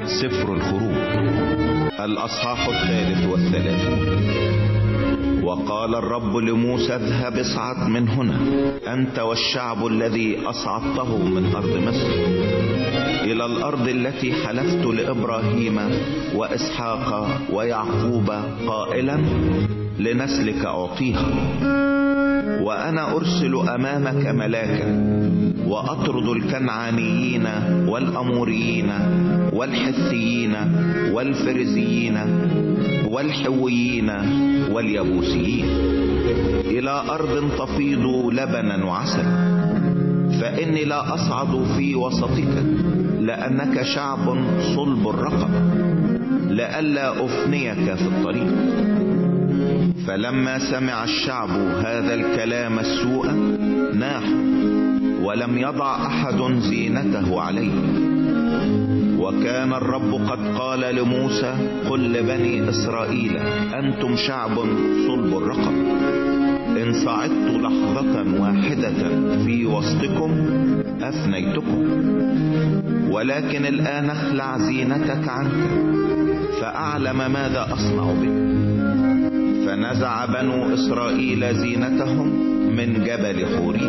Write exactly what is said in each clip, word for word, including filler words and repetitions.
سفر الخروج الأصحاح الثالث والثلاثون. وقال الرب لموسى: اذهب اصعد من هنا أنت والشعب الذي أصعدته من أرض مصر إلى الأرض التي حلفت لإبراهيم وإسحاق ويعقوب قائلا: لنسلك أعطيها. وأنا أرسل أمامك ملاكا وأطرد الكنعانيين والأموريين والحثيين والفرزيين والحويين واليبوسيين إلى أرض تفيض لبنا وعسل، فإني لا أصعد في وسطك لأنك شعب صلب الرقب، لئلا أفنيك في الطريق. فلما سمع الشعب هذا الكلام السوء ناحوا، ولم يضع أحد زينته عليه. وكان الرب قد قال لموسى: قل لبني إسرائيل أنتم شعب صلب الرقب، إن صعدت لحظة واحدة في وسطكم أفنيتكم، ولكن الآن اخلع زينتك عنك فأعلم ماذا أصنع بك. فنزع بنو إسرائيل زينتهم من جبل حوريم.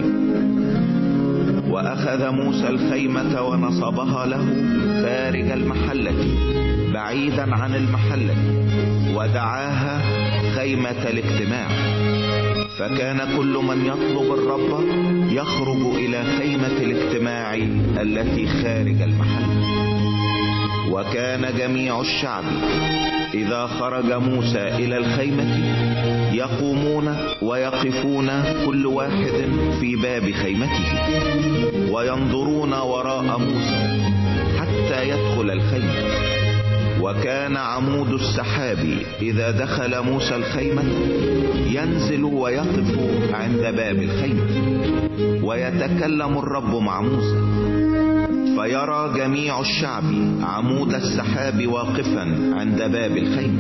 وأخذ موسى الخيمة ونصبها له خارج المحلة بعيدا عن المحلة، ودعاها خيمة الاجتماع. فكان كل من يطلب الرب يخرج إلى خيمة الاجتماع التي خارج المحلة. وكان جميع الشعب إذا خرج موسى إلى الخيمة يقومون ويقفون كل واحد في باب خيمته وينظرون وراء موسى حتى يدخل الخيمة. وكان عمود السحاب إذا دخل موسى الخيمة ينزل ويقف عند باب الخيمة، ويتكلم الرب مع موسى، فيرى جميع الشعب عمود السحاب واقفا عند باب الخيمة.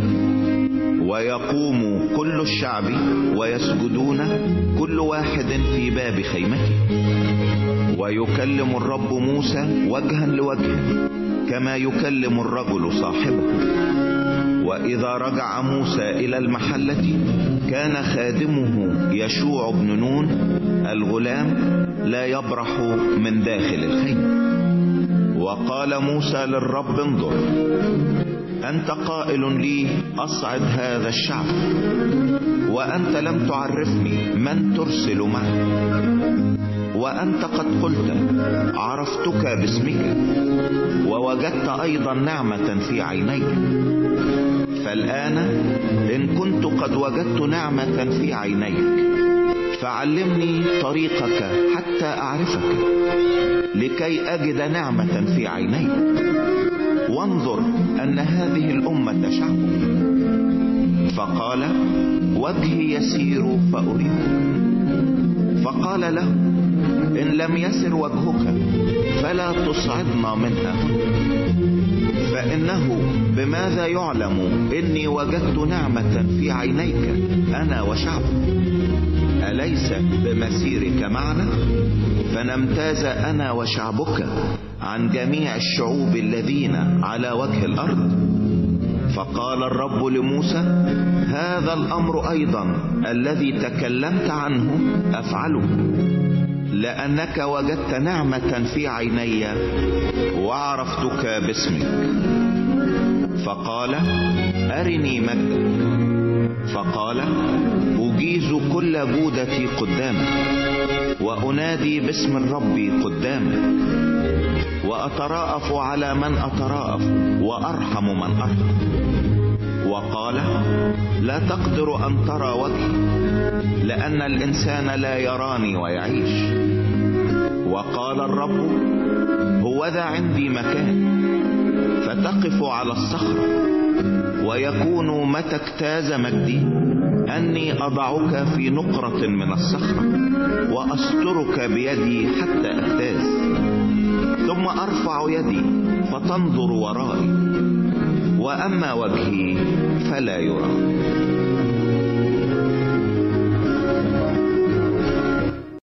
ويقوم كل الشعب ويسجدون كل واحد في باب خيمته، ويكلم الرب موسى وجها لوجه كما يكلم الرجل صاحبه. وإذا رجع موسى إلى المحلة كان خادمه يشوع بن نون الغلام لا يبرح من داخل الخيمة. وقال موسى للرب: انظر، أنت قائل لي أصعد هذا الشعب، وأنت لم تعرفني من ترسل معي، وأنت قد قلت عرفتك باسمك ووجدت أيضا نعمة في عينيك. فالآن إن كنت قد وجدت نعمة في عينيك فعلمني طريقك حتى أعرفك، لكي أجد نعمة في عينيك، وانظر أن هذه الأمة شعب. فقال: وجهي يسير فأريده. فقال له: إن لم يسر وجهك فلا تصعدنا منها، فإنه بماذا يعلم إني وجدت نعمة في عينيك أنا وشعبك؟ أليس بمسيرك معنا فنمتاز أنا وشعبك عن جميع الشعوب الذين على وجه الأرض؟ فقال الرب لموسى: هذا الأمر أيضا الذي تكلمت عنه أفعله، لأنك وجدت نعمة في عيني وعرفتك باسمك. فقال: أرني مجدك. فقال: أجيز كل جودتي قدامك، وأنادي باسم الرب قدامك، وأتراءف على من أتراءف وأرحم من أرحم. وقال: لا تقدر أن ترى وجهي، لأن الإنسان لا يراني ويعيش. وقال الرب: هوذا عندي مكان، فتقف على الصخرة، ويكون متى اجتاز مجدي أني أضعك في نقرة من الصخرة وأسترك بيدي حتى أجتاز، ثم أرفع يدي فتنظر ورائي، وأما وجهي فلا يرى.